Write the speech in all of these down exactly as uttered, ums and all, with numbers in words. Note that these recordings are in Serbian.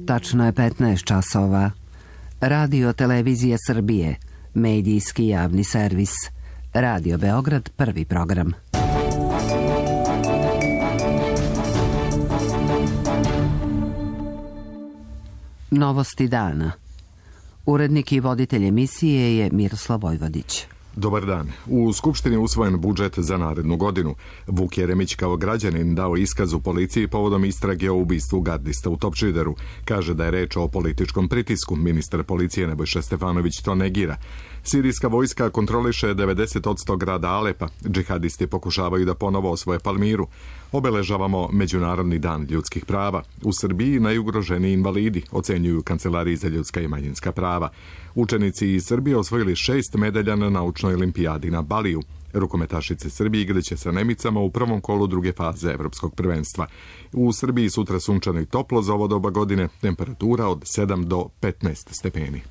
Tačno je petnaest časova. Radio Televizija Srbije, medijski javni servis. Radio Beograd, prvi program. Novosti dana. Urednik i voditelj emisije je Miroslav Vojvodić. Dobar dan. U Skupštini usvojen budžet za narednu godinu. Vuk Jeremić kao građanin dao iskaz u policiji povodom istrage o ubistvu gardista u Topčideru. Kaže da je reč o političkom pritisku. Ministar policije Nebojša Stefanović to negira. Sirijska vojska kontroliše devedeset posto grada Alepa. Džihadisti pokušavaju da ponovo osvoje Palmiru. Obeležavamo Međunarodni dan ljudskih prava. U Srbiji najugroženiji invalidi, ocenjuju Kancelariji za ljudska i manjinska prava. Učenici iz Srbije osvojili šest medalja na naučnoj olimpijadi na Baliju. Rukometašice Srbije igraće sa Nemicama u prvom kolu druge faze evropskog prvenstva. U Srbiji sutra sunčano i toplo za ovo doba godine, temperatura od sedam do petnaest stepeni.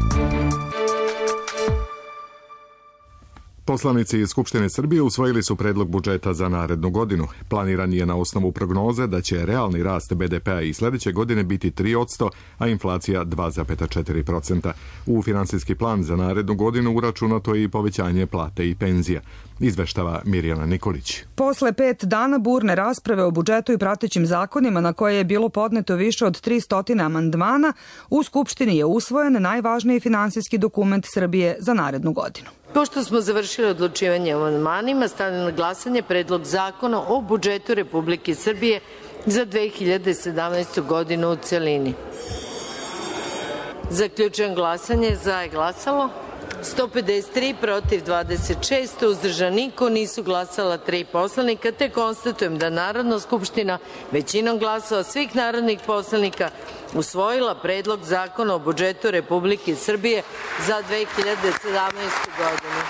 Poslanici iz Skupštine Srbije usvojili su predlog budžeta za narednu godinu. Planiran je na osnovu prognoze da će realni rast be de pea i sledeće godine biti tri posto, a inflacija dva zarez četiri posto. U finansijski plan za narednu godinu uračunato je i povećanje plate i penzija. Izveštava Mirjana Nikolić. Posle pet dana burne rasprave o budžetu i pratećim zakonima na koje je bilo podneto više od tristo amandmana, u Skupštini je usvojen najvažniji finansijski dokument Srbije za narednu godinu. Pošto smo završili odlučivanje o amandmanima, stavljam na glasanje Predlog zakona o budžetu Republike Srbije za dve hiljade sedamnaestu. godinu u celini. Zaključujem glasanje. Za je glasalo sto pedeset tri, protiv dvadeset šest, uzdržan niko, nisu glasala tri poslanika, te konstatujem da Narodna skupština većinom glasova svih narodnih poslanika usvojila Predlog zakona o budžetu Republike Srbije za dve hiljade sedamnaestu. godinu.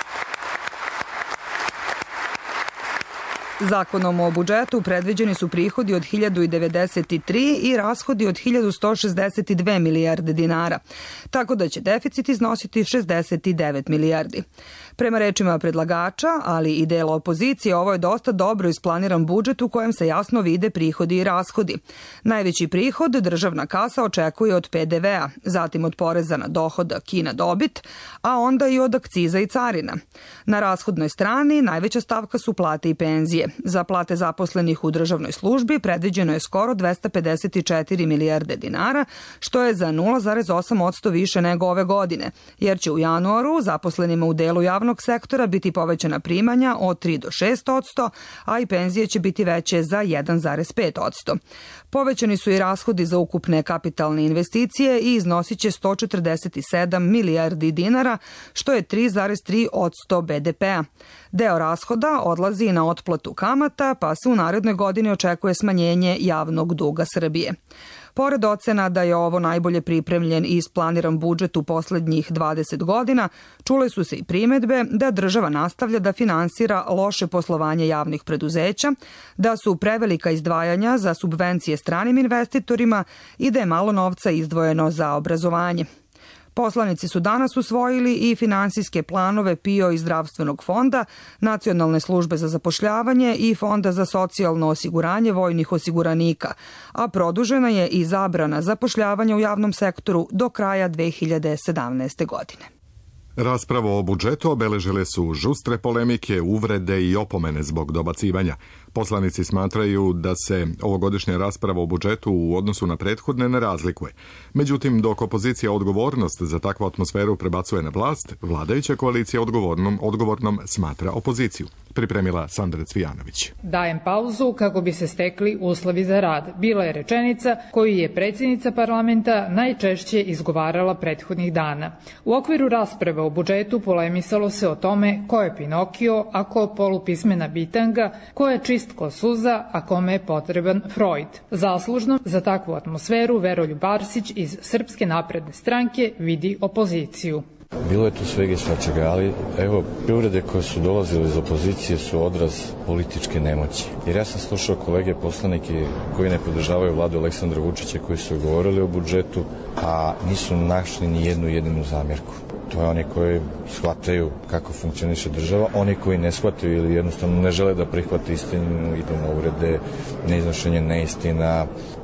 Zakonom o budžetu predviđeni su prihodi od hiljadu devedeset tri i rashodi od hiljadu sto šezdeset dve milijarde dinara, tako da će deficit iznositi šezdeset devet milijardi. Prema rečima predlagača, ali i dela opozicije, ovo je dosta dobro isplaniran budžet u kojem se jasno vide prihodi i rashodi. Najveći prihod državna kasa očekuje od pe de vea, zatim od poreza na dohodak i na dobit, a onda i od akciza i carina. Na rashodnoj strani najveća stavka su plate i penzije. Za plate zaposlenih u državnoj službi predviđeno je skoro dvesta pedeset četiri milijarde dinara, što je za nula zarez osam posto više nego ove godine, jer će u januaru zaposlenima u delu javnog sektora biti povećana primanja od tri do šest posto, a i penzije će biti veće za jedan zarez pet posto. Povećani su i rashodi za ukupne kapitalne investicije i iznosit će sto četrdeset sedam milijardi dinara, što je tri zarez tri posto be de pea. Deo rashoda odlazi na otplatu kamata, pa se u narednoj godini očekuje smanjenje javnog duga Srbije. Pored ocena da je ovo najbolje pripremljen i isplaniran budžet u poslednjih dvadeset godina, čule su se i primedbe da država nastavlja da finansira loše poslovanje javnih preduzeća, da su prevelika izdvajanja za subvencije stranim investitorima i da je malo novca izdvojeno za obrazovanje. Poslanici su danas usvojili i finansijske planove pe i o i Zdravstvenog fonda, Nacionalne službe za zapošljavanje i Fonda za socijalno osiguranje vojnih osiguranika, a produžena je i zabrana zapošljavanja u javnom sektoru do kraja dve hiljade sedamnaeste. godine. Raspravo o budžetu obeležile su žustre polemike, uvrede i opomene zbog dobacivanja. Poslanici smatraju da se ovogodišnja rasprava o budžetu u odnosu na prethodne ne razlikuje. Međutim, dok opozicija odgovornost za takvu atmosferu prebacuje na vlast, vladajuća koalicija odgovornom, odgovornom smatra opoziciju. Pripremila Sandra Cvijanović. Dajem pauzu kako bi se stekli uslovi za rad. Bila je rečenica koju je predsjednica parlamenta najčešće izgovarala prethodnih dana. U okviru rasprave o budžetu polemisalo se o tome ko je Pinokio, a ko polupismena bitanga, ko je čist ko suza, a kome je potreban Freud. Zaslužno za takvu atmosferu Veroljub Arsić iz Srpske napredne stranke vidi opoziciju. Bilo je tu svega i svačega, ali evo, uvrede koje su dolazile iz opozicije su odraz političke nemoći. Jer ja sam slušao kolege poslanike koji ne podržavaju vladu Aleksandra Vučića, koji su govorili o budžetu, a nisu našli ni jednu jedinu zamjerku. To je oni koji shvataju kako funkcioniše država, oni koji ne shvataju ili jednostavno ne žele da prihvate istinu, idu na uvrede, neiznošenje neistina,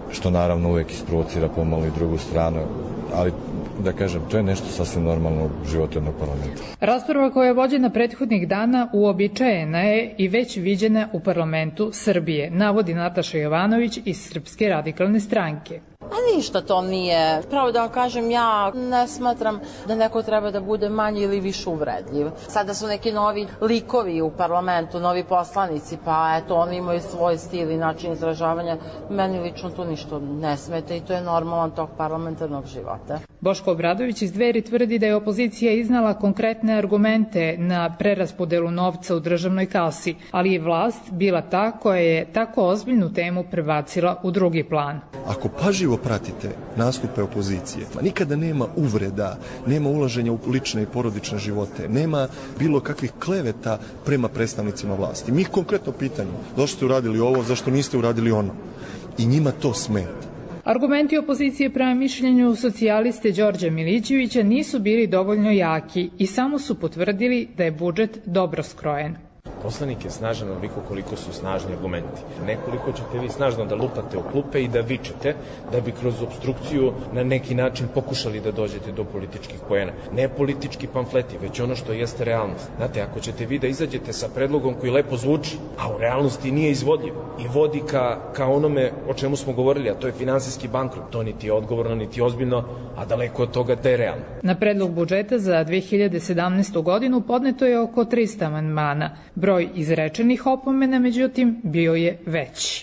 što naravno uvek isprovocira pomalo i drugu stranu, ali da kažem, to je nešto sasvim normalno u životu jednog parlamenta. Rasprava koja je vođena prethodnih dana uobičajena je i već viđena u parlamentu Srbije, navodi Nataša Jovanović iz Srpske radikalne stranke. A ništa to nije. Pravo da vam kažem, ja ne smatram da neko treba da bude manje ili više uvredljiv. Sada su neki novi likovi u parlamentu, novi poslanici, pa eto, oni imaju svoj stil i način izražavanja. Meni lično to ništa ne smeta i to je normalan tok parlamentarnog života. Boško Obradović iz Dveri tvrdi da je opozicija iznala konkretne argumente na preraspodelu novca u državnoj kasi, ali je vlast bila ta koja je tako ozbiljnu temu prebacila u drugi plan. Ako pažljivo pratite nastupe opozicije, nikada nema uvreda, nema ulaženja u lične i porodične živote, nema bilo kakvih kleveta prema predstavnicima vlasti. Mi ih konkretno pitamo, zašto ste uradili ovo, zašto niste uradili ono? I njima to smeta. Argumenti opozicije prema mišljenju socijaliste Đorđa Milićevića nisu bili dovoljno jaki i samo su potvrdili da je budžet dobro skrojen. Poslanik je snažan onoliko koliko su snažni argumenti. Nekoliko ćete vi snažno da lupate u klupe i da vičete, da bi kroz obstrukciju na neki način pokušali da dođete do političkih poena. Ne politički pamfleti, već ono što jeste realnost. Znate, ako ćete vi da izađete sa predlogom koji lepo zvuči, a u realnosti nije izvodljiv i vodi ka, ka onome o čemu smo govorili, a to je finansijski bankrot, to niti je odgovorno, niti ozbiljno, a daleko od toga da je realno. Na predlog budžeta za dve hiljade sedamnaestu. godinu podneto je oko trista amandmana. Broj izrečenih opomena, međutim, bio je veći.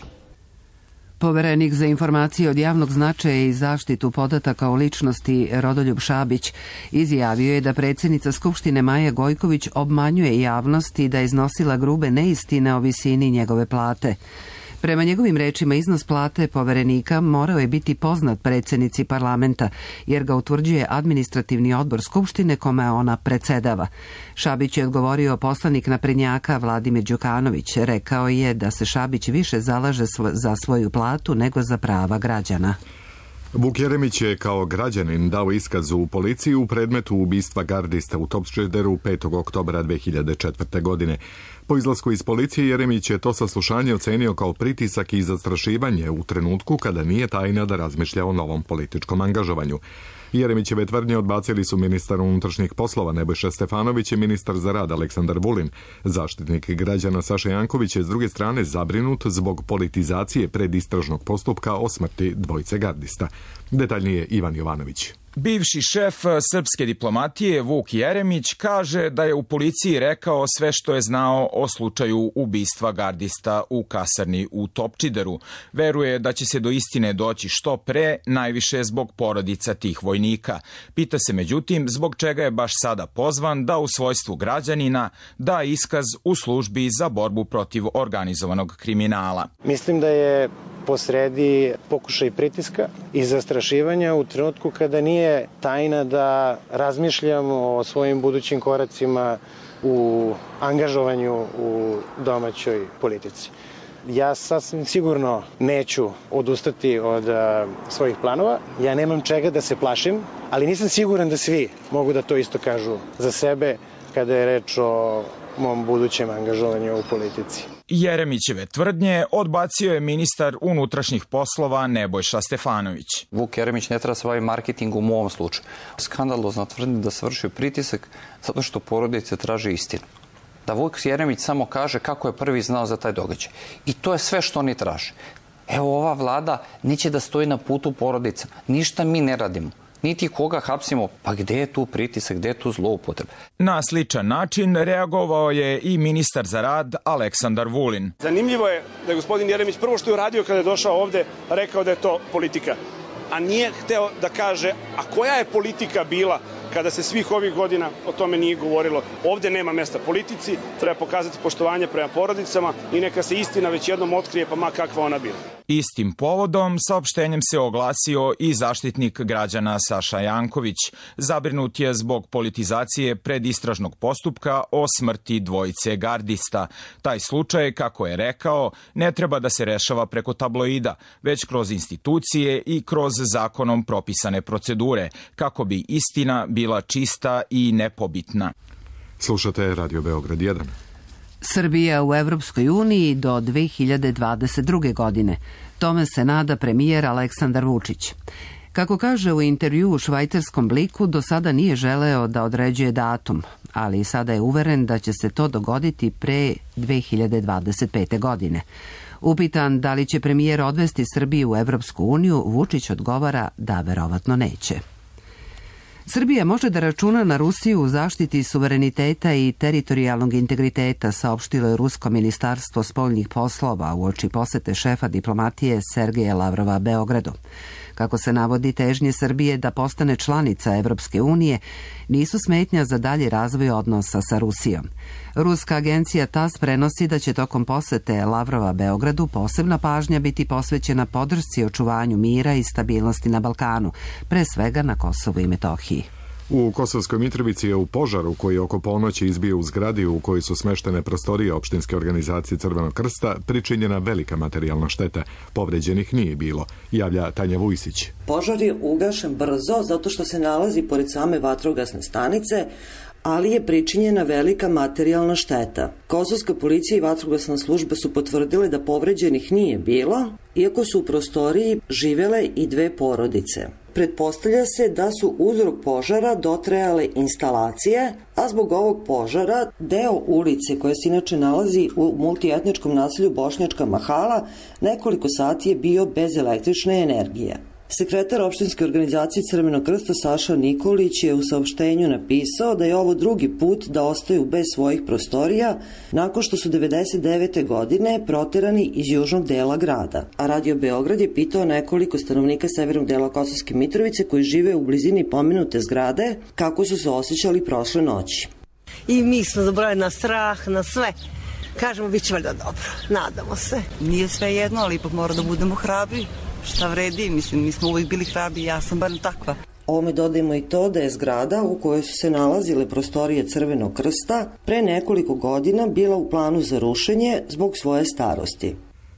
Poverenik za informacije od javnog značaja i zaštitu podataka o ličnosti Rodoljub Šabić izjavio je da predsjednica Skupštine Maja Gojković obmanjuje javnost i da je iznosila grube neistine o visini njegove plate. Prema njegovim rečima, iznos plate poverenika morao je biti poznat predsjednici parlamenta, jer ga utvrđuje administrativni odbor Skupštine kome ona predsedava. Šabić je odgovorio poslanik naprednjaka Vladimir Đukanović. Rekao je da se Šabić više zalaže za svoju platu nego za prava građana. Vuk Jeremić je kao građanin dao iskaz u policiji u predmetu ubistva gardista u Topčideru petog oktobra dve hiljade četvrte. godine. Po izlasku iz policije Jeremić je to saslušanje ocenio kao pritisak i zastrašivanje u trenutku kada nije tajna da razmišlja o novom političkom angažovanju. Jeremićeve tvrdnje odbacili su ministar unutrašnjih poslova Nebojša Stefanović i ministar za rad Aleksandar Vulin. Zaštitnik građana Saša Janković je s druge strane zabrinut zbog politizacije predistražnog postupka o smrti dvojice gardista. Detaljnije Ivan Jovanović. Bivši šef srpske diplomatije Vuk Jeremić kaže da je u policiji rekao sve što je znao o slučaju ubistva gardista u kasarni u Topčideru. Veruje da će se do istine doći što pre, najviše zbog porodica tih vojnika. Pita se međutim zbog čega je baš sada pozvan da u svojstvu građanina da iskaz u službi za borbu protiv organizovanog kriminala. Mislim da je posredi pokušaj pritiska i zastrašivanja u trenutku kada nije tajna da razmišljamo o svojim budućim koracima u angažovanju u domaćoj politici. Ja sasvim sigurno neću odustati od a, svojih planova. Ja nemam čega da se plašim, ali nisam siguran da svi mogu da to isto kažu za sebe kada je reč o mom budućem angažovanju u politici. Jeremićeve tvrdnje odbacio je ministar unutrašnjih poslova Nebojša Stefanović. Vuk Jeremić ne treba se bavi marketingom u ovom slučaju. Skandalozno tvrdi da se vršio pritisak zato što porodice traže istinu. Da Vuk Jeremić samo kaže kako je prvi znao za taj događaj. I to je sve što oni traže. Evo, ova vlada neće da stoji na putu porodica. Ništa mi ne radimo. Niti koga hapsimo, pa gde je tu pritisak, gde je tu zloupotreba? Na sličan način reagovao je i ministar za rad Aleksandar Vulin. Zanimljivo je da je gospodin Jeremić prvo što je uradio kada je došao ovde rekao da je to politika, a nije hteo da kaže a koja je politika bila kada se svih ovih godina o tome nije govorilo. Ovde nema mesta politici, treba pokazati poštovanje prema porodicama i neka se istina već jednom otkrije, pa ma kakva ona bila. Istim povodom saopštenjem se oglasio i zaštitnik građana Saša Janković. Zabrinut je zbog politizacije predistražnog postupka o smrti dvojice gardista. Taj slučaj, kako je rekao, ne treba da se rešava preko tabloida, već kroz institucije i kroz zakonom propisane procedure, kako bi istina bila čista i nepobitna. Slušate Radio Beograd jedan. Srbija u Evropskoj uniji do dve hiljade dvadeset druge. godine. Tome se nada premijer Aleksandar Vučić. Kako kaže u intervju u švajcarskom Bliku, do sada nije želeo da određuje datum, ali sada je uveren da će se to dogoditi pre dve hiljade dvadeset pete. godine. Upitan da li će premijer odvesti Srbiju u Evropsku uniju, Vučić odgovara da verovatno neće. Srbija može da računa na Rusiju u zaštiti suvereniteta i teritorijalnog integriteta, saopštilo je Rusko ministarstvo spoljnih poslova uoči posete šefa diplomatije Sergeja Lavrova Beogradu. Kako se navodi, težnje Srbije da postane članica Evropske unije nisu smetnja za dalji razvoj odnosa sa Rusijom. Ruska agencija T A S prenosi da će tokom posete Lavrova Beogradu posebna pažnja biti posvećena podršci i očuvanju mira i stabilnosti na Balkanu, pre svega na Kosovu i Metohiji. U Kosovskoj Mitrovici je u požaru koji je oko ponoći izbio u zgradi u kojoj su smeštene prostorije opštinske organizacije Crvenog krsta pričinjena velika materijalna šteta. Povređenih nije bilo, javlja Tanja Vujsić. Požar je ugašen brzo zato što se nalazi pored same vatrogasne stanice, ali je pričinjena velika materijalna šteta. Kosovska policija i vatrogasna služba su potvrdile da povređenih nije bilo, iako su u prostoriji živele i dve porodice. Pretpostavlja se da su uzrok požara dotrajale instalacije, a zbog ovog požara deo ulice koja se inače nalazi u multietničkom naselju Bošnjačka Mahala nekoliko sati je bio bez električne energije. Sekretar opštinske organizacije Crvenog krsta Saša Nikolić je u saopštenju napisao da je ovo drugi put da ostaju bez svojih prostorija nakon što su devedeset devete. godine proterani iz južnog dela grada. A Radio Beograd je pitao nekoliko stanovnika severnog dela Kosovske Mitrovice koji žive u blizini pomenute zgrade kako su se osjećali prošle noći. I mi smo zaboravili na strah, na sve. Kažemo, bit će valjda dobro. Nadamo se. Nije sve jedno, ali ipak mora da budemo hrabri. Šta vredi, mislim, mi smo uvijek bili hrabri, ja sam bar takva. Ovome dodajemo i to da je zgrada u kojoj su se nalazile prostorije Crvenog krsta pre nekoliko godina bila u planu za rušenje zbog svoje starosti.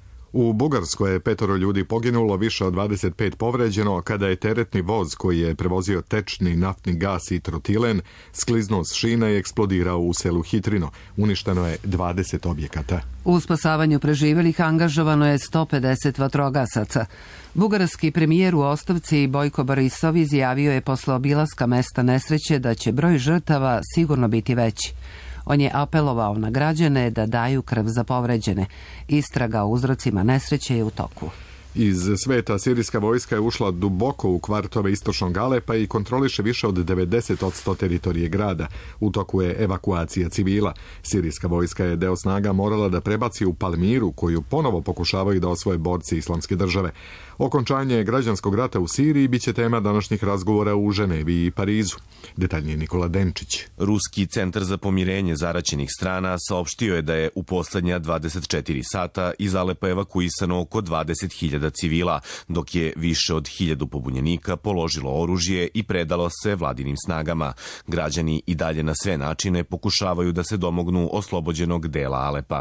U Bugarskoj je petoro ljudi poginulo, više od dvadeset pet povređeno kada je teretni voz koji je prevozio tečni naftni gas i trotilen skliznuo s šina i eksplodirao u selu Hitrino. Uništeno je dvadeset objekata. U spasavanju preživelih angažovano je sto pedeset vatrogasaca. Bugarski premijer u ostavci Bojko Borisov izjavio je posle obilaska mesta nesreće da će broj žrtava sigurno biti veći. On je apelovao na građane da daju krv za povređene. Istraga o uzrocima nesreće je u toku. Iz sveta sirijska vojska je ušla duboko u kvartove istočnog Alepa i kontroliše više od devedeset posto teritorije grada. U toku je evakuacija civila. Sirijska vojska je deo snaga morala da prebaci u Palmiru, koju ponovo pokušavaju da osvoje borci Islamske države. Okončanje građanskog rata u Siriji biće tema današnjih razgovora u Ženevi i Parizu. Detaljnije Nikola Denčić. Ruski centar za pomirenje zaraćenih strana saopštio je da je u poslednja dvadeset četiri sata iz Alepa evakuisano oko dvadeset hiljada civila, dok je više od hiljadu pobunjenika položilo oružje i predalo se vladinim snagama. Građani i dalje na sve načine pokušavaju da se domognu oslobođenog dela Alepa.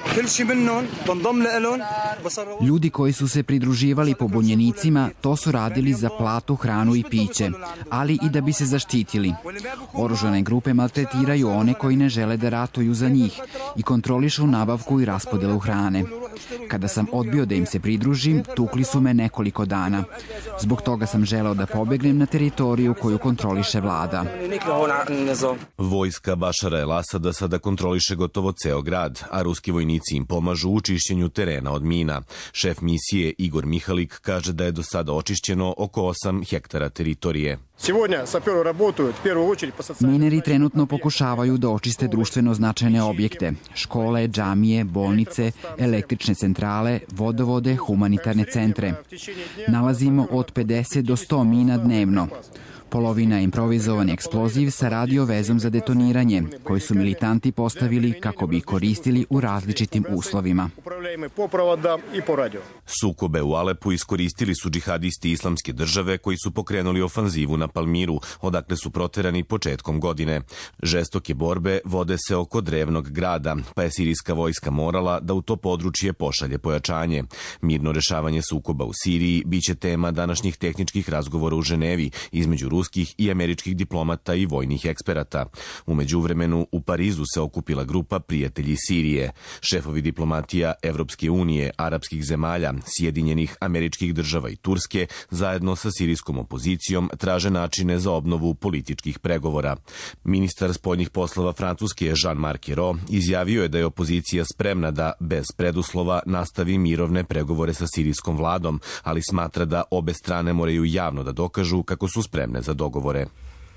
Ljudi koji su se pridruživali pobunjenicima to su radili za platu, hranu i piće, ali i da bi se zaštitili. Oružane grupe maltretiraju one koji ne žele da ratuju za njih i kontrolišu nabavku i raspodelu hrane. Kada sam odbio da im se pridružim, tukli su me nekoliko dana. Zbog toga sam želeo da pobegnem na teritoriju koju kontroliše vlada. Vojska Bašara el-Asada sada kontroliše gotovo ceo grad, a ruski vojnici im pomažu u čišćenju terena od mina. Šef misije Igor Mihalik kaže da je do sada očišćeno oko osam hektara teritorije. Mineri trenutno pokušavaju da očiste društveno značajne objekte, škole, džamije, bolnice, električne centrale, vodovode, humanitarne centre. Nalazimo od pedeset do sto mina dnevno. Polovina je improvizovan eksploziv sa radio vezom za detoniranje, koji su militanti postavili kako bi koristili u različitim uslovima. upravljajmo popravada i porađo. Sukobe u Alepu iskoristili su džihadisti Islamske države koji su pokrenuli ofanzivu na Palmiru, odakle su proterani početkom godine. Žestoke borbe vode se oko drevnog grada, pa je sirijska vojska morala da u to područje pošalje pojačanje. Mirno rešavanje sukoba u Siriji biće tema današnjih tehničkih razgovora u Ženevi između ruskih i američkih diplomata i vojnih eksperata. U međuvremenu u Parizu se okupila grupa Prijatelji Sirije. Šefovi diplomatija Evropske unije, arapskih zemalja, Sjedinjenih američkih država i Turske zajedno sa sirijskom opozicijom traže načine za obnovu političkih pregovora. Ministar spoljnih poslova Francuske Jean-Marc Ayrault izjavio je da je opozicija spremna da bez preduslova nastavi mirovne pregovore sa sirijskom vladom, ali smatra da obe strane moraju javno da dokažu kako su spremne za dogovore.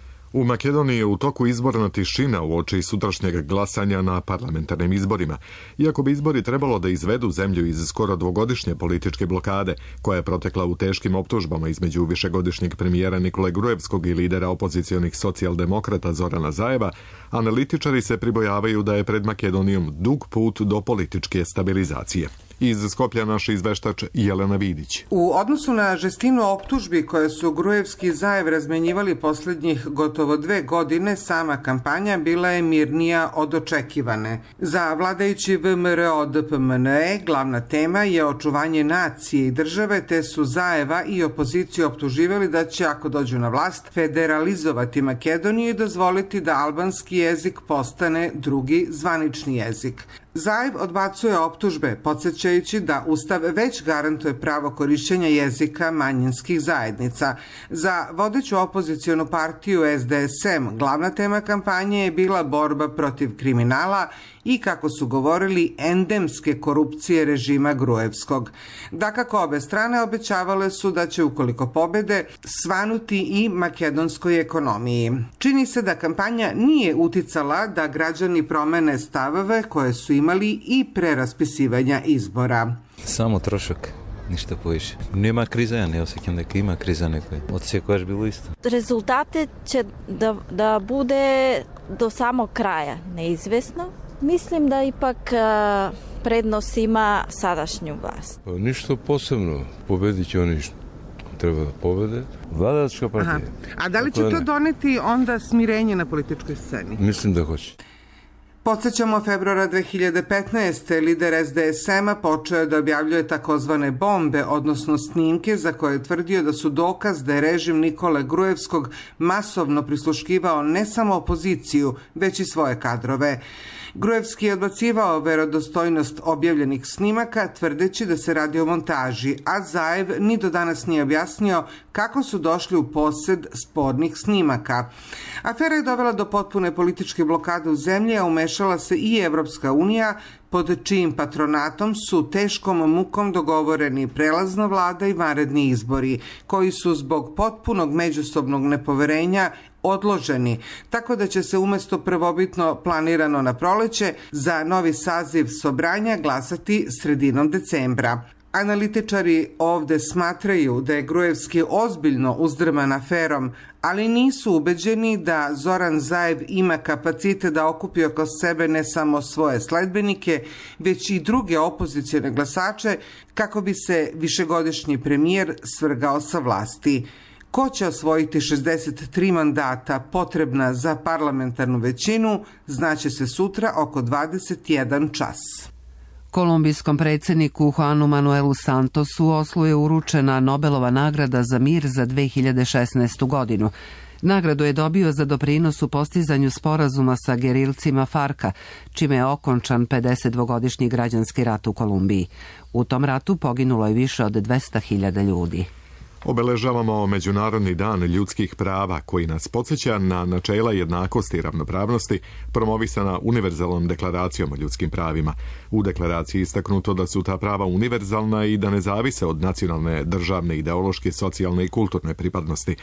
U Makedoniji je u toku izborna tišina uoči sutrašnjeg glasanja na parlamentarnim izborima. Iako bi izbori trebalo da izvedu zemlju iz skoro dvogodišnje političke blokade, koja je protekla u teškim optužbama između višegodišnjeg premijera Nikole Gruevskog i lidera opozicionih socijaldemokrata Zorana Zajeva, analitičari se pribojavaju da je pred Makedonijom dug put do političke stabilizacije. Iz Skoplja naš izveštač Jelena Vidić. U odnosu na žestinu optužbi koje su Gruevski i Zajev razmenjivali poslednjih gotovo dve godine, sama kampanja bila je mirnija od očekivane. Za vladajući V M R O D P M N E glavna tema je očuvanje nacije i države, te su Zajeva i opoziciju optuživali da će, ako dođu na vlast, federalizovati Makedoniju i dozvoliti da albanski jezik postane drugi zvanični jezik. Zajev odbacuje optužbe, podsjećajući da Ustav već garantuje pravo korišćenja jezika manjinskih zajednica. Za vodeću opozicionu partiju S D S M glavna tema kampanje je bila borba protiv kriminala i, kako su govorili, endemske korupcije režima Gruevskog. Dakako, obe strane obećavale su da će, ukoliko pobede, svanuti i makedonskoj ekonomiji. Čini se da kampanja nije uticala da građani promene stavove koje su imali i pre raspisivanja izbora. Samo trošak. Ništa poviše. Nema kriza, ja ne osjećam neka ima kriza nekoj. Odsjeko je bilo isto. Rezultate će da, da bude do samog kraja neizvesno. Mislim da ipak uh, prednost ima sadašnju vlast. Pa ništa posebno. Pobedit će oni što treba da pobede. Vladačka partija. Aha. A da li će to doneti onda smirenje na političkoj sceni? Mislim da hoće. Podsjećamo, februara dve hiljade petnaeste. lider S D S M-a počeo da objavljuje takozvane bombe, odnosno snimke za koje je tvrdio da su dokaz da je režim Nikole Gruevskog masovno prisluškivao ne samo opoziciju, već i svoje kadrove. Gruevski je odbacivao verodostojnost objavljenih snimaka, tvrdeći da se radi o montaži, a Zajev ni do danas nije objasnio kako su došli u posed spornih snimaka. Afera je dovela do potpune političke blokade u zemlji, a umešala se i Evropska unija, pod čijim patronatom su teškom mukom dogovoreni prelazna vlada i vanredni izbori, koji su zbog potpunog međusobnog nepoverenja odloženi, tako da će se umesto prvobitno planirano na proleće za novi saziv Sobranja glasati sredinom decembra. Analitičari ovde smatraju da je Gruevski ozbiljno uzdrman aferom, ali nisu ubeđeni da Zoran Zajev ima kapacite da okupi oko sebe ne samo svoje sledbenike, već i druge opozicione glasače kako bi se višegodišnji premijer svrgao sa vlasti. Ko će osvojiti šezdeset tri mandata potrebna za parlamentarnu većinu, znaće se sutra oko dvadeset jedan čas. Kolumbijskom predsjedniku Juanu Manuelu Santosu u Oslu je uručena Nobelova nagrada za mir za dve hiljade šesnaestu. godinu. Nagradu je dobio za doprinos u postizanju sporazuma sa gerilcima Farka, čime je okončan pedesetdvogodišnji građanski rat u Kolumbiji. U tom ratu poginulo je više od dvesta hiljada ljudi. Obeležavamo Međunarodni dan ljudskih prava koji nas podsjeća na načela jednakosti i ravnopravnosti promovisana univerzalnom deklaracijom o ljudskim pravima. U deklaraciji je istaknuto da su ta prava univerzalna i da ne zavise od nacionalne, državne, ideološke, socijalne i kulturne pripadnosti.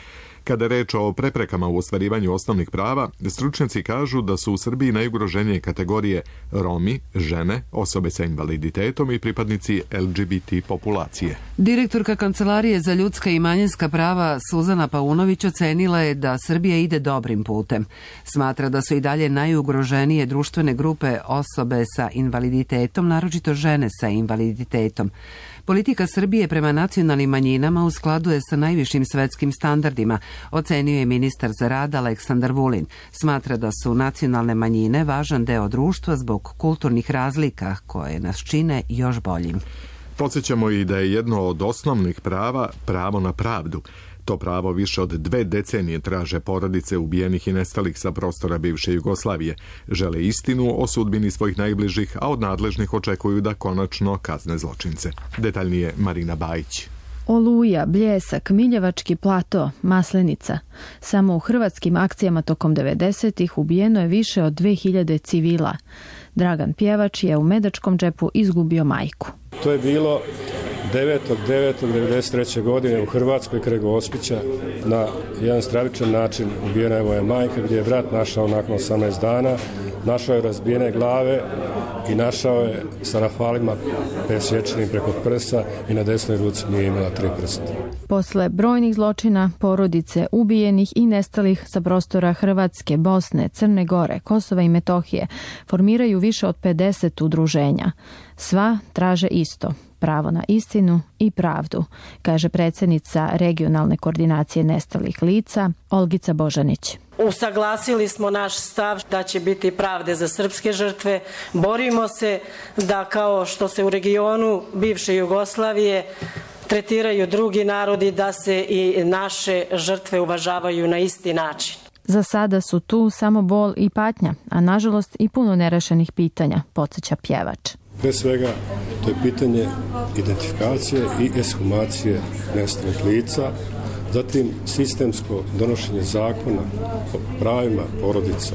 Kada je reč o preprekama u ostvarivanju osnovnih prava, stručnjaci kažu da su u Srbiji najugroženije kategorije Romi, žene, osobe sa invaliditetom i pripadnici L G B T populacije. Direktorka Kancelarije za ljudska i manjinska prava Suzana Paunović ocenila je da Srbija ide dobrim putem. Smatra da su i dalje najugroženije društvene grupe osobe sa invaliditetom, naročito žene sa invaliditetom. Politika Srbije prema nacionalnim manjinama u skladu je sa najvišim svetskim standardima, ocenio je ministar za rad Aleksandar Vulin. Smatra da su nacionalne manjine važan deo društva zbog kulturnih razlika koje nas čine još boljim. Podsjećamo i da je jedno od osnovnih prava pravo na pravdu. To pravo više od dve decenije traže porodice ubijenih i nestalih sa prostora bivše Jugoslavije. Žele istinu o sudbini svojih najbližih, a od nadležnih očekuju da konačno kazne zločince. Detaljnije Marina Bajić. Oluja, Bljesak, Miljevački plato, Maslenica. Samo u hrvatskim akcijama tokom devedesetih ubijeno je više od dve hiljade civila. Dragan Pjevač je u Medačkom džepu izgubio majku. To je bilo devetog devetog devedeset treće. godine u Hrvatskoj kraj Gospića. Na jedan stravičan način ubijena je moja majka, gdje je brat našao nakon osamnaest dana. Našao je razbijene glave i našao je sa rafalima presječenim preko prsa i na desnoj ruci nije imala tri prsta. Posle brojnih zločina, porodice ubijenih i nestalih sa prostora Hrvatske, Bosne, Crne Gore, Kosova i Metohije formiraju više od pedeset udruženja. Sva traže isto, pravo na istinu i pravdu, kaže predsjednica regionalne koordinacije nestalih lica Olgica Božanić. Usaglasili smo naš stav da će biti pravde za srpske žrtve. Borimo se da kao što se u regionu bivše Jugoslavije tretiraju drugi narodi, da se i naše žrtve uvažavaju na isti način. Za sada su tu samo bol i patnja, a nažalost i puno nerešenih pitanja, podsjeća Pjevač. Pre svega, to je pitanje identifikacije i ekshumacije nestalih lica, zatim sistemsko donošenje zakona o pravima porodica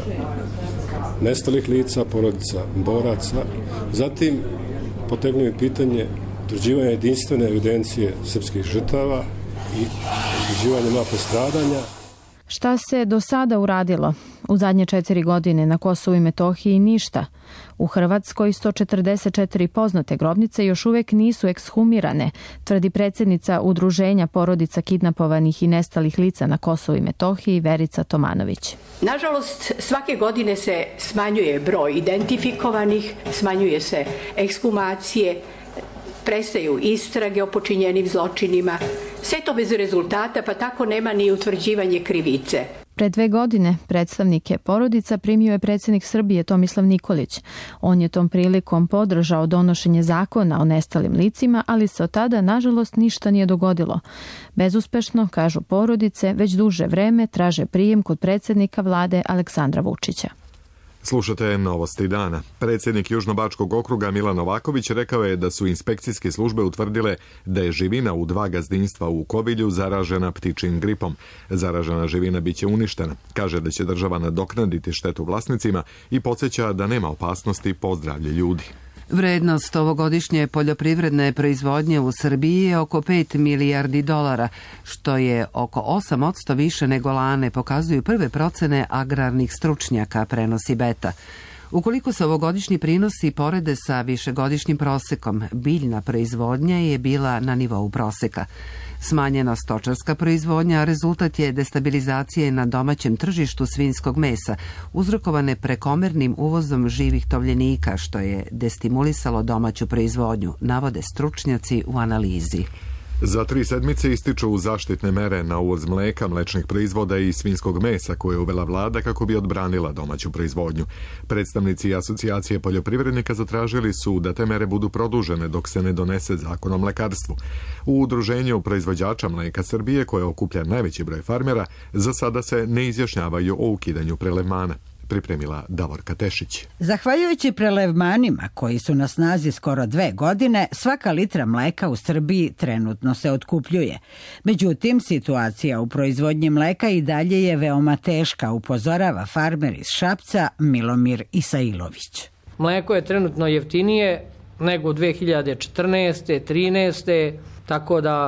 nestalih lica, porodica boraca, zatim potegnuo pitanje utvrđivanja jedinstvene evidencije srpskih žrtava i utvrđivanje mape stradanja. Šta se do sada uradilo? U zadnje četiri godine na Kosovu i Metohiji ništa. U Hrvatskoj sto četrdeset četiri poznate grobnice još uvek nisu ekshumirane, tvrdi predsjednica Udruženja porodica kidnapovanih i nestalih lica na Kosovu i Metohiji Verica Tomanović. Nažalost, svake godine se smanjuje broj identifikovanih, smanjuje se ekshumacije, prestaju istrage o počinjenim zločinima. Sve to bez rezultata, pa tako nema ni utvrđivanje krivice. Pre dve godine predstavnike porodica primio je predsjednik Srbije Tomislav Nikolić. On je tom prilikom podržao donošenje zakona o nestalim licima, ali se od tada, nažalost, ništa nije dogodilo. Bezuspešno, kažu porodice, već duže vreme traže prijem kod predsjednika vlade Aleksandra Vučića. Slušate Novosti dana. Predsjednik Južnobačkog okruga Milan Novaković rekao je da su inspekcijske službe utvrdile da je živina u dva gazdinstva u Kovilju zaražena ptičjim gripom. Zaražena živina biće uništena. Kaže da će država nadoknaditi štetu vlasnicima i podsjeća da nema opasnosti po zdravlje ljudi. Vrednost ovogodišnje poljoprivredne proizvodnje u Srbiji je oko pet milijardi dolara, što je oko osam posto više nego lane, pokazuju prve procene agrarnih stručnjaka, prenosi Beta. Ukoliko se ovogodišnji prinosi porede sa višegodišnjim prosekom, biljna proizvodnja je bila na nivou proseka. Smanjena stočarska proizvodnja rezultat je destabilizacije na domaćem tržištu svinjskog mesa, uzrokovane prekomernim uvozom živih tovljenika, što je destimulisalo domaću proizvodnju, navode stručnjaci u analizi. Za tri sedmice ističu zaštitne mere na uvoz mleka, mlečnih proizvoda i svinjskog mesa koje je uvela vlada kako bi odbranila domaću proizvodnju. Predstavnici asocijacije poljoprivrednika zatražili su da te mere budu produžene dok se ne donese zakon o mlekarstvu. U udruženju proizvođača mleka Srbije, koje okuplja najveći broj farmera, za sada se ne izjašnjavaju o ukidanju prelevmana. Pripremila Davorka Tešić. Zahvaljujući prelevmanima koji su na snazi skoro dve godine, svaka litra mleka u Srbiji trenutno se otkupljuje. Međutim, situacija u proizvodnji mleka i dalje je veoma teška, upozorava farmer iz Šapca Milomir Isailović. Mleko je trenutno jeftinije nego u dve hiljade četrnaeste. trinaeste. tako da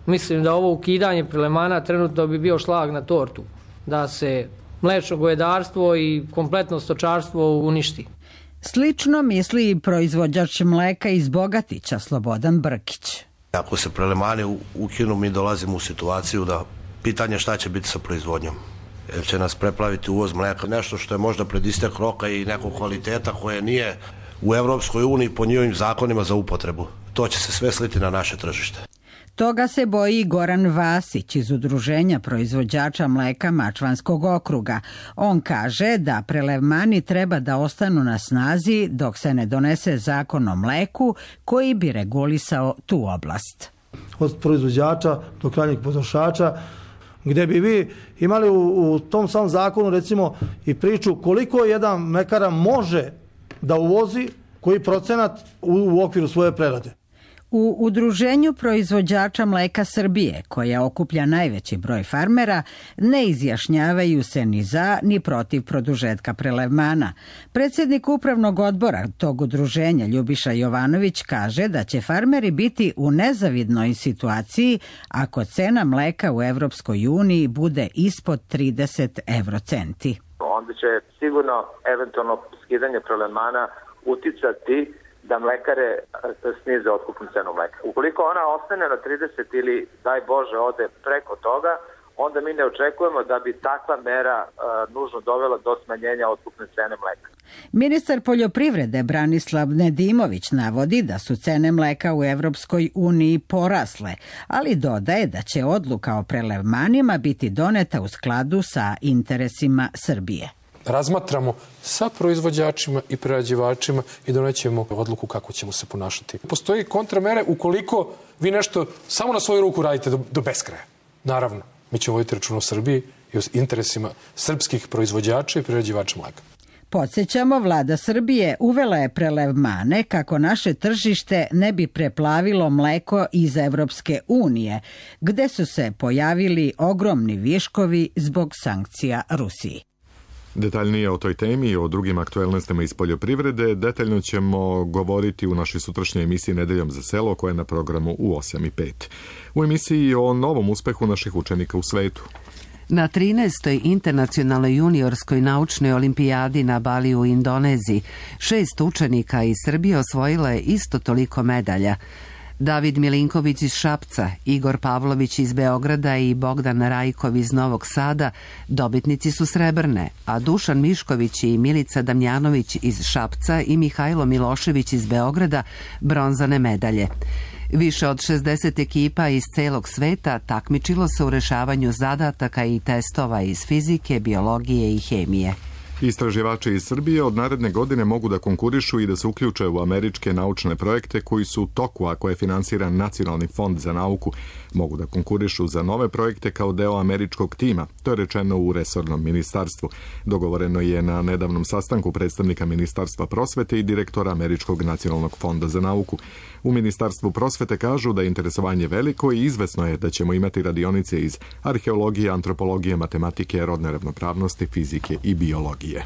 Mislim da ovo ukidanje prelevmana trenutno bi bio šlag na tortu, da se mlečno govedarstvo i kompletno stočarstvo uništi. Slično misli i proizvođač mleka iz Bogatića, Slobodan Brkić. Ako se prelevmani ukinu, mi dolazimo u situaciju da pitanje šta će biti sa proizvodnjom. Jer će nas preplaviti uvoz mleka, nešto što je možda pred istek roka i nekog kvaliteta koje nije u Evropskoj uniji po njihovim zakonima za upotrebu. To će se sve sliti na naše tržište. Toga se boji Goran Vasić iz Udruženja proizvođača mleka Mačvanskog okruga. On kaže da prelevmani treba da ostanu na snazi dok se ne donese zakon o mleku koji bi regulisao tu oblast. Od proizvođača do krajnjeg potrošača, gdje bi vi imali u, u tom samom zakonu recimo i priču koliko jedan mlekara može da uvozi, koji procenat u, u okviru svoje prerade. U Udruženju proizvođača mleka Srbije, koja okuplja najveći broj farmera, ne izjašnjavaju se ni za ni protiv produžetka prelevmana. Predsjednik upravnog odbora tog udruženja Ljubiša Jovanović kaže da će farmeri biti u nezavidnoj situaciji ako cena mleka u Evropskoj uniji bude ispod trideset evrocenti. Onda će sigurno eventualno skidanje prelevmana uticati da mlekare snize otkupnu cenu mleka. Ukoliko ona ostane na trideset ili, daj Bože, ode preko toga, onda mi ne očekujemo da bi takva mera uh, nužno dovela do smanjenja otkupne cene mleka. Ministar poljoprivrede Branislav Nedimović navodi da su cene mleka u Evropskoj uniji porasle, ali dodaje da će odluka o prelevmanima biti doneta u skladu sa interesima Srbije. Razmatramo sa proizvođačima i prerađivačima i donećemo odluku kako ćemo se ponašati. Postoji kontramere ukoliko vi nešto samo na svoju ruku radite do, do beskraja. Naravno, mi ćemo voditi račun o Srbiji i o interesima srpskih proizvođača i prerađivača mleka. Podsjećamo, vlada Srbije uvela je prelevmane kako naše tržište ne bi preplavilo mleko iz Evropske unije, gde su se pojavili ogromni viškovi zbog sankcija Rusiji. Detaljnije o toj temi i o drugim aktuelnostima iz poljoprivrede detaljno ćemo govoriti u našoj sutrašnjoj emisiji Nedeljom za selo, koja je na programu u osam i pet. U emisiji o novom uspehu naših učenika u svetu. Na trinaestoj internacionalnoj juniorskoj naučnoj olimpijadi na Bali u Indoneziji šest učenika iz Srbije osvojilo je isto toliko medalja. David Milinković iz Šapca, Igor Pavlović iz Beograda i Bogdan Rajkov iz Novog Sada dobitnici su srebrne, a Dušan Mišković i Milica Damjanović iz Šapca i Mihajlo Milošević iz Beograda bronzane medalje. Više od šezdeset ekipa iz celog sveta takmičilo se u rešavanju zadataka i testova iz fizike, biologije i hemije. Istraživači iz Srbije od naredne godine mogu da konkurišu i da se uključe u američke naučne projekte koji su u toku, ako je finansiran Nacionalni fond za nauku. Mogu da konkurišu za nove projekte kao deo američkog tima. To je rečeno u resornom ministarstvu. Dogovoreno je na nedavnom sastanku predstavnika Ministarstva prosvete i direktora Američkog nacionalnog fonda za nauku. U Ministarstvu prosvete kažu da je interesovanje veliko i izvesno je da ćemo imati radionice iz arheologije, antropologije, matematike, rodne ravnopravnosti, fizike i biologije.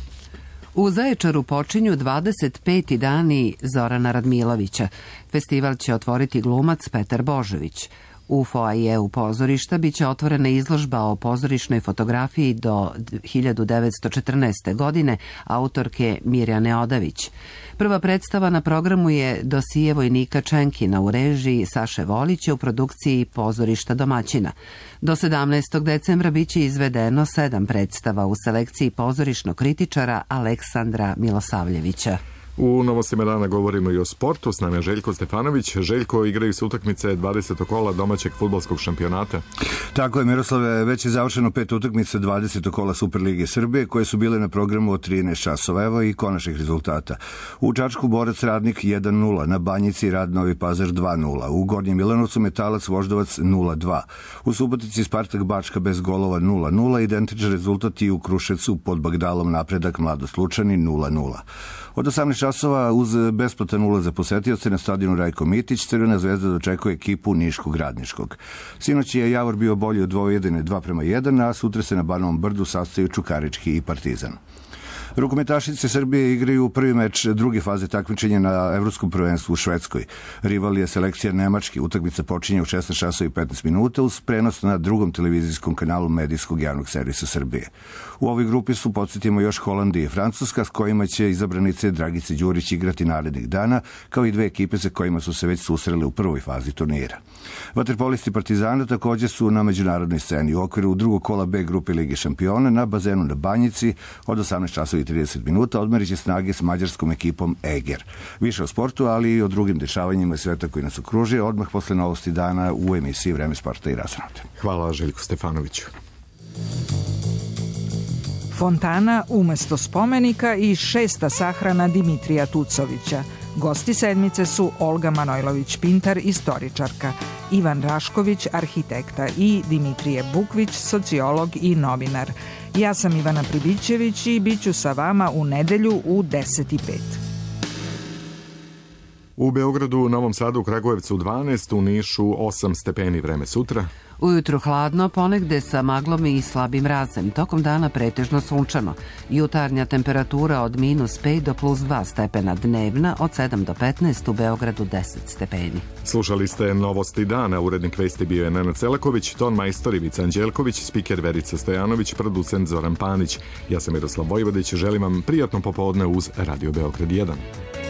U Zaječaru počinju dvadeset peti dani Zorana Radmilovića. Festival će otvoriti glumac Petar Božović. U foajeu pozorišta biće otvorena izložba o pozorišnoj fotografiji do hiljadu devetsto četrnaeste. godine autorke Mirjane Odavić. Prva predstava na programu je Dosije vojnika Čenkina u režiji Saše Volića u produkciji pozorišta domaćina. Do sedamnaestog decembra biće izvedeno sedam predstava u selekciji pozorišnog kritičara Aleksandra Milosavljevića. U Novostima dana govorimo i o sportu. S nama je Željko Stefanović. Željko, igraju se utakmice dvadesetog kola domaćeg fudbalskog šampionata. Tako je, Miroslave, već je završeno pet utakmica dvadesetog kola Superlige Srbije, koje su bile na programu od trinaest časova. Evo i konačnih rezultata. U Čačku Borac Radnik jedan nula, na Banjici Rad Novi Pazar dva nula, u Gornjem Milanovcu Metalac Voždovac nula dva, u Subotici Spartak Bačka bez golova nula nula, identičan rezultat i u Kruševcu pod Bagdalom Napredak Mladost Lučani nula nula. Od osamnaest časova uz besplatan ulaz za posetioce na stadionu Rajko Mitić Crvena zvezda dočekuje ekipu Niškog Radničkog. Sinoć je Javor bio bolji od Vojvodine dva prema jedan, a sutra se na Banovom Brdu sastaju Čukarički i Partizan. Rukometašice Srbije igraju prvi meč druge faze takmičenja na Evropskom prvenstvu u Švedskoj. Rival je selekcija Nemačke. Utakmica počinje u šesnaest časova i petnaest minuta uz prenos na drugom televizijskom kanalu medijskog javnog servisa Srbije. U ovoj grupi su, podsjetimo, još Holandija i Francuska, s kojima će izabranice Dragice Đurić igrati narednih dana, kao i dve ekipe sa kojima su se već susrele u prvoj fazi turnira. Vaterpolisti Partizana također su na međunarodnoj sceni. U okviru drugog kola B grupe Lige šampiona na bazenu na Banjici od osamnaest časova i trideset minuta odmerit će snage s mađarskom ekipom Eger. Više o sportu, ali i o drugim dešavanjima sveta koji nas okružuje odmah posle novosti dana u emisiji Vreme sporta i razonode. Hvala Željku Stefanoviću. Fontana umesto spomenika i šesta sahrana Dimitrija Tucovića. Gosti sedmice su Olga Manojlović-Pintar, istoričarka, Ivan Rašković, arhitekta i Dimitrije Bukvić, sociolog i novinar. Ja sam Ivana Pribićević i bit ću sa vama u nedelju u deset i pet. U Beogradu, Novom Sadu, u Kragujevcu dvanaest, u Nišu osam stepeni. Vreme sutra. Ujutru hladno, ponegde sa maglom i slabim mrazem. Tokom dana pretežno sunčano. Jutarnja temperatura od minus pet do plus dva stepena, dnevna od sedam do petnaest, u Beogradu deset stepeni. Slušali ste Novosti dana. Urednik vesti bio je Nenad Selaković, ton majstor Ivica Anđelković, spiker Verica Stojanović, producent Zoran Panić. Ja sam Miroslav Vojvodić, želim vam prijatno popodne uz Radio Beograd jedan.